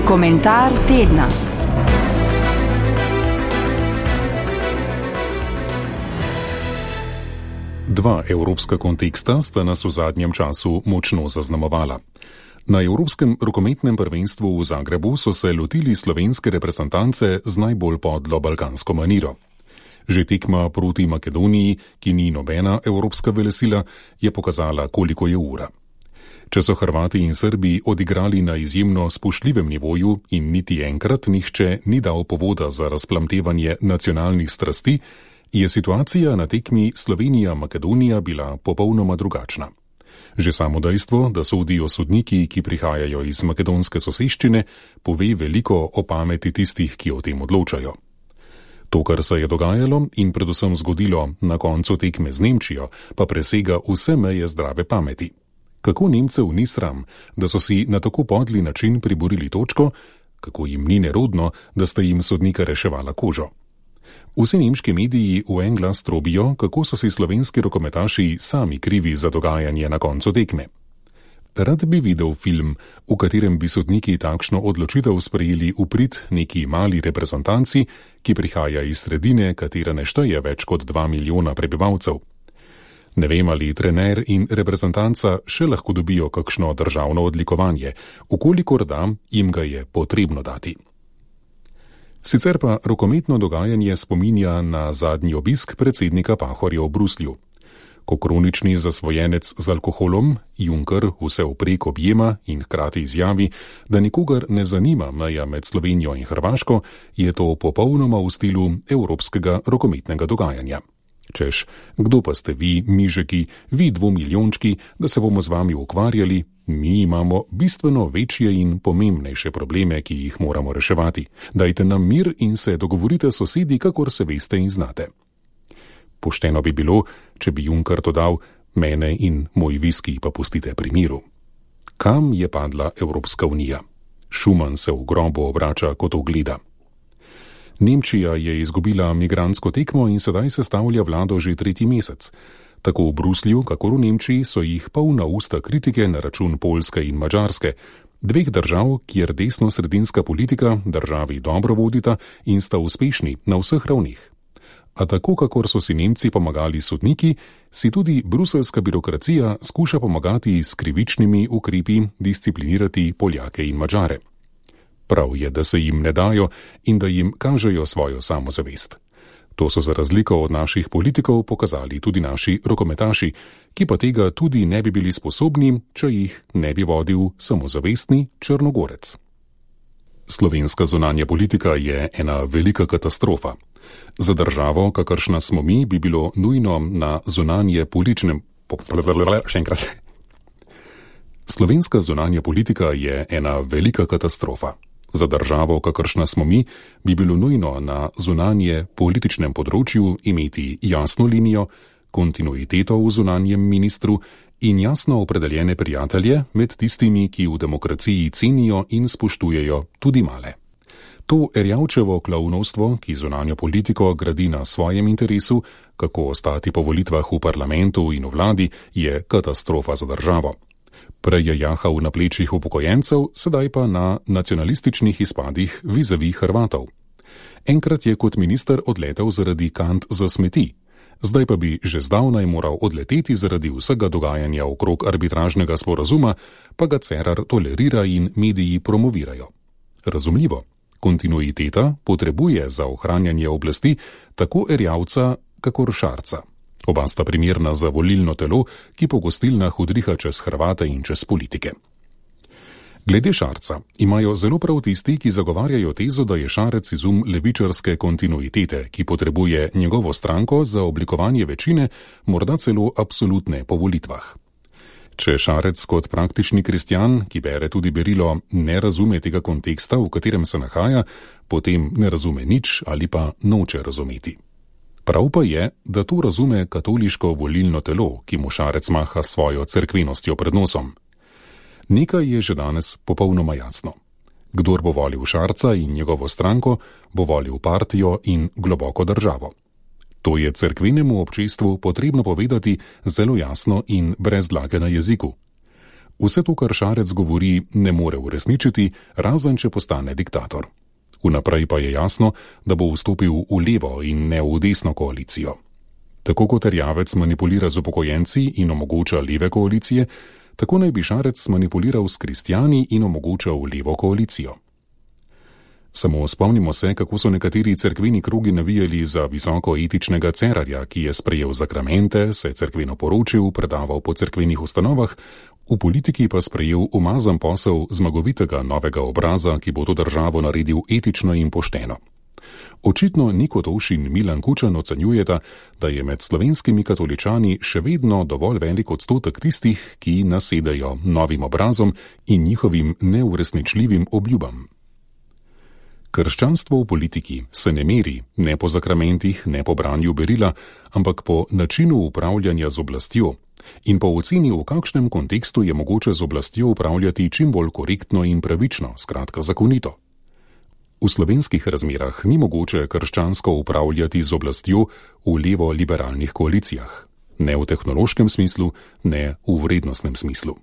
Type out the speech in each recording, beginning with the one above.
Komentar tedna. Dva evropska konteksta sta nas v zadnjem času močno zaznamovala. Na Evropskem rokometnem prvenstvu v Zagrebu so se lotili slovenske reprezentance z najbolj podlo balkansko maniro. Že tekma proti Makedoniji, ki ni nobena evropska velesila, je pokazala, koliko je ura. Če so Hrvati in Srbi odigrali na izjemno spoštljivem nivoju in niti enkrat nihče ni dal povoda za razplamtevanje nacionalnih strasti, je situacija na tekmi Slovenija-Makedonija bila popolnoma drugačna. Že samo dejstvo, da sodijo sodniki, ki prihajajo iz makedonske soseščine, pove veliko o pameti tistih, ki o tem odločajo. To, kar se je dogajalo in predvsem zgodilo na koncu tekme z Nemčijo, pa presega vse meje zdrave pameti. Kako Nemcev ni sram, da so si na tako podli način priborili točko, kako jim ni nerodno, da sta jim sodnika reševala kožo. Vsi nemški mediji v en glas trobijo, kako so si slovenski rokometaši sami krivi za dogajanje na koncu tekme. Rad bi videl film, v katerem bi sodniki takšno odločitev sprejeli v prid neki mali reprezentanci, ki prihaja iz sredine, katera ne šteje več kot 2 milijona prebivalcev. Ne vem, ali trener in reprezentanca še lahko dobijo kakšno državno odlikovanje, ukolikor da, jim ga je potrebno dati. Sicer pa rokometno dogajanje spominja na zadnji obisk predsednika Pahorja v Bruslju. Ko kronični zasvojenec z alkoholom, Juncker vse vprek objema in hkrati izjavi, da nikogar ne zanima meja med Slovenijo in Hrvaško, je to popolnoma v stilu evropskega rokometnega dogajanja. Češ, kdo pa ste vi, mižeki, vi dvomilijončki, da se bomo z vami ukvarjali, mi imamo bistveno večje in pomembnejše probleme, ki jih moramo reševati. Dajte nam mir in se dogovorite s sosedi, kakor se veste in znate. Pošteno bi bilo, če bi Juncker dodal, mene in moj viski pa pustite pri miru. Kam je padla Evropska unija? Schuman se v grobu obrača, kot ogleda. Nemčija je izgubila migrantsko tekmo in sedaj sestavlja vlado že 3. mesec. Tako v Bruslju, kakor v Nemčiji so jih polna usta kritike na račun Poljske in Madžarske, dveh držav, kjer desno-sredinska politika državi dobro vodita in sta uspešni na vseh ravnih. A tako, kakor so si Nemci pomagali sodniki, si tudi bruselska birokracija skuša pomagati s krivičnimi ukrepi disciplinirati Poljake in Madžare. Prav je, da se jim ne dajo in da jim kažejo svojo samozavest. To so za razliko od naših politikov pokazali tudi naši rokometaši, ki pa tega tudi ne bi bili sposobni, če jih ne bi vodil samozavestni Črnogorec. Slovenska zunanja politika je ena velika katastrofa. Za državo, kakršna smo mi, bi bilo nujno na zunanje političnem... Še enkrat. Slovenska zunanja politika je ena velika katastrofa. Za državo, kakršna smo mi, bi bilo nujno na zunanje političnem področju imeti jasno linijo, kontinuiteto v zunanjem ministru in jasno opredeljene prijatelje med tistimi, ki v demokraciji cenijo in spoštujejo tudi male. To Erjavčevo klavnovstvo, ki zunanjo politiko gradi na svojem interesu, kako ostati po volitvah v parlamentu in v vladi, je katastrofa za državo. Prej je jahal na plečih upokojencev, sedaj pa na nacionalističnih izpadih vizavi Hrvatov. Enkrat je kot minister odletel zaradi kant za smeti, zdaj pa bi že zdavnaj moral odleteti zaradi vsega dogajanja okrog arbitražnega sporazuma, pa ga Cerar tolerira in mediji promovirajo. Razumljivo, kontinuiteta potrebuje za ohranjanje oblasti tako Erjavca kakor Šarca. Oba sta primerna za volilno telo, ki po gostilnah udriha čez Hrvate in čez politike. Glede Šarca imajo zelo prav tisti, ki zagovarjajo tezo, da je Šarec izum levičarske kontinuitete, ki potrebuje njegovo stranko za oblikovanje večine, morda celo absolutne po volitvah. Če Šarec kot praktični kristjan, ki bere tudi berilo, ne razume tega konteksta, v katerem se nahaja, potem ne razume nič ali pa noče razumeti. Prav pa je, da to razume katoliško volilno telo, ki mu Šarec maha svojo cerkvenostjo pred nosom. Nekaj je že danes popolnoma jasno. Kdor bo volil Šarca in njegovo stranko, bo volil partijo in globoko državo. To je cerkvenemu občestvu potrebno povedati zelo jasno in brez dlake na jeziku. Vse to, kar Šarec govori, ne more uresničiti, razen če postane diktator. Vnaprej pa je jasno, da bo vstopil v levo in ne v desno koalicijo. Tako kot Erjavec manipulira z upokojenci in omogoča leve koalicije, tako naj bi Šarec manipuliral s kristjani in omogočal levo koalicijo. Samo spomnimo se, kako so nekateri cerkveni krogi navijali za visoko etičnega Cerarja, ki je sprejel zakramente, se cerkveno poročil, predaval po cerkvenih ustanovah, v politiki pa sprejel umazan posel zmagovitega novega obraza, ki bo to državo naredil etično in pošteno. Očitno Niko Tovš in Milan Kučan ocenjujeta, da je med slovenskimi katoličani še vedno dovolj velik odstotek tistih, ki nasedajo novim obrazom in njihovim neuresničljivim obljubam. Krščanstvo v politiki se ne meri ne po zakramentih, ne po branju berila, ampak po načinu upravljanja z oblastjo in po oceni, v kakšnem kontekstu je mogoče z oblastjo upravljati čim bolj korektno in pravično, skratka zakonito. V slovenskih razmerah ni mogoče krščansko upravljati z oblastjo v levo-liberalnih koalicijah, ne v tehnološkem smislu, ne v vrednostnem smislu.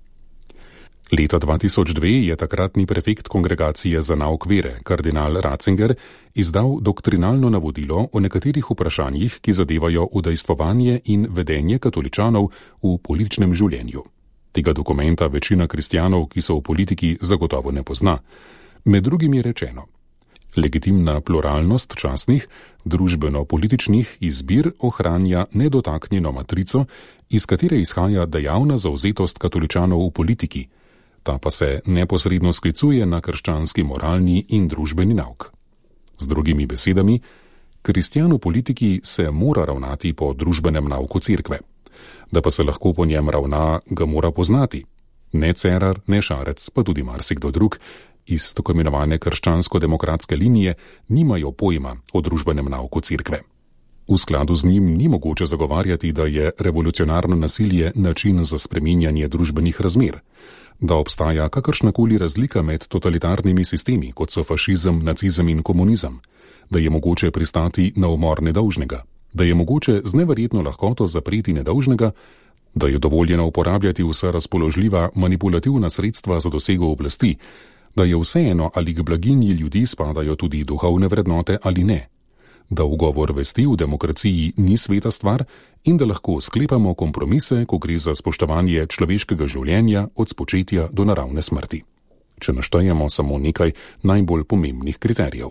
Leta 2002 je takratni prefekt Kongregacije za nauk vere, kardinal Ratzinger, izdal doktrinalno navodilo o nekaterih vprašanjih, ki zadevajo udejstvovanje in vedenje katoličanov v političnem življenju. Tega dokumenta večina kristjanov, ki so v politiki, zagotovo ne pozna. Med drugim je rečeno: legitimna pluralnost častnih, družbeno-političnih izbir ohranja nedotaknjeno matrico, iz katere izhaja dejavna zavzetost katoličanov v politiki, ta pa se neposredno sklicuje na krščanski moralni in družbeni nauk. Z drugimi besedami, kristjan v politiki se mora ravnati po družbenem nauku cerkve. Da pa se lahko po njem ravna, ga mora poznati. Ne Cerar, ne Šarec, pa tudi marsikdo drug iz tako imenovane krščansko-demokratske linije nimajo pojma o družbenem nauku cerkve. V skladu z njim ni mogoče zagovarjati, da je revolucionarno nasilje način za spreminjanje družbenih razmer, da obstaja kakršnakoli razlika med totalitarnimi sistemi, kot so fašizem, nacizem in komunizem, da je mogoče pristati na umor nedolžnega, da je mogoče z neverjetno lahkoto zapreti nedolžnega, da je dovoljeno uporabljati vsa razpoložljiva manipulativna sredstva za dosego oblasti, da je vseeno, ali k blaginji ljudi spadajo tudi duhovne vrednote ali ne, da ugovor vesti v demokraciji ni sveta stvar in da lahko sklepamo kompromise, ko gre za spoštovanje človeškega življenja od spočetja do naravne smrti. Če naštejemo samo nekaj najbolj pomembnih kriterijev.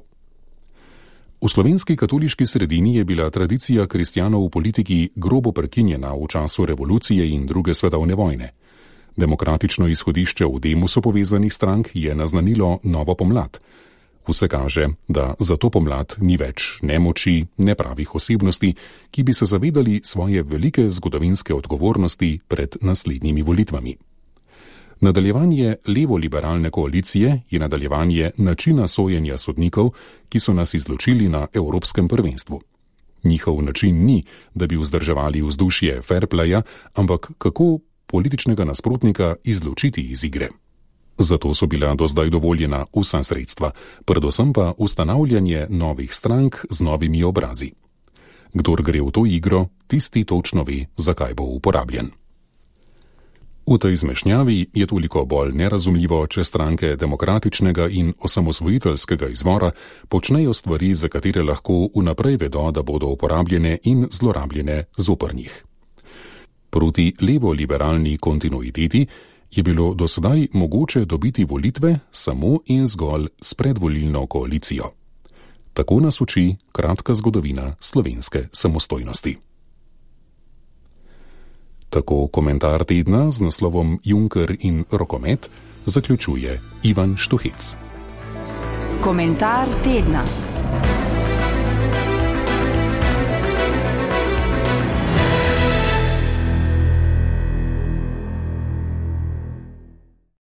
V slovenski katoliški sredini je bila tradicija kristjanov v politiki grobo prekinjena v času revolucije in druge svetovne vojne. Demokratično izhodišče v demusu povezanih strank je naznanilo novo pomlad. Vse kaže, da za to pomlad ni več nemoči, nepravih osebnosti, ki bi se zavedali svoje velike zgodovinske odgovornosti pred naslednjimi volitvami. Nadaljevanje levo-liberalne koalicije je nadaljevanje načina sojenja sodnikov, ki so nas izločili na Evropskem prvenstvu. Njihov način ni, da bi vzdrževali vzdušje fair playa, ampak kako političnega nasprotnika izločiti iz igre. Zato so bila do zdaj dovoljena vsa sredstva, predvsem pa ustanavljanje novih strank z novimi obrazi. Kdor gre v to igro, tisti točno ve, zakaj bo uporabljen. V tej zmešnjavi je toliko bolj nerazumljivo, če stranke demokratičnega in osamosvojiteljskega izvora počnejo stvari, za katere lahko vnaprej vedo, da bodo uporabljene in zlorabljene zoper njih. Proti levo-liberalni kontinuiteti je bilo do sedaj mogoče dobiti volitve samo in zgolj s predvolilno koalicijo. Tako nas uči kratka zgodovina slovenske samostojnosti. Tako komentar tedna z naslovom Juncker in rokomet zaključuje Ivan Štuhec. Komentar tedna.